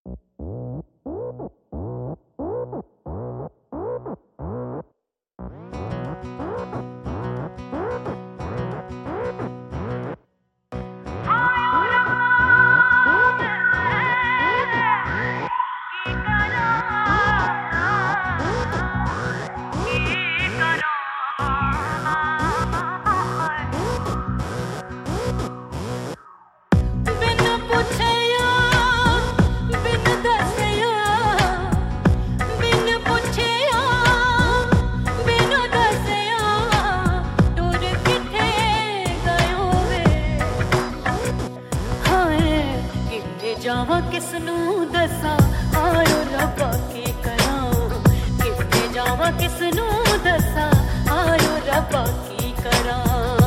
जावा किसनू दसा आयो रब्बा की करां, किथे जावा किसनू दसा आयो रब्बा की करां,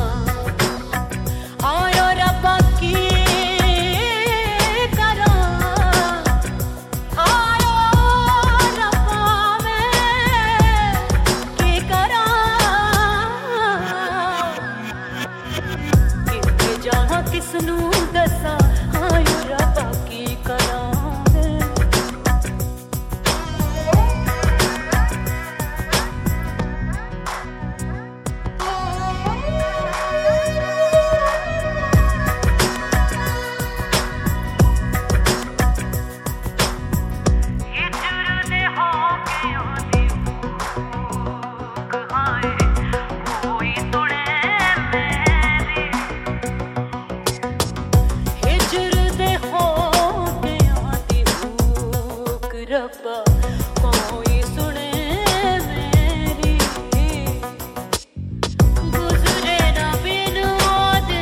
आयो रब्बा की करां, आयो रब्बा मैं की करां, किथे जावा किसनू दसा आयो रब्बा की करां। रब्बा कोई सुने मेरी, गुजरे ना बिन ओदे,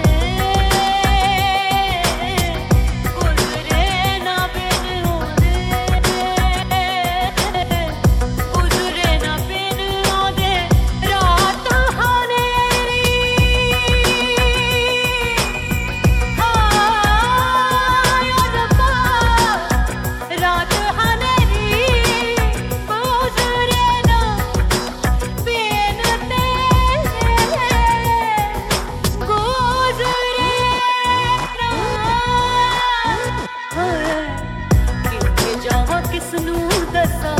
गुजरे ना बिन ओदे, गुजरे ना बिन ओदे रात हनेरी, आयो रब्बा रात किसनू दसा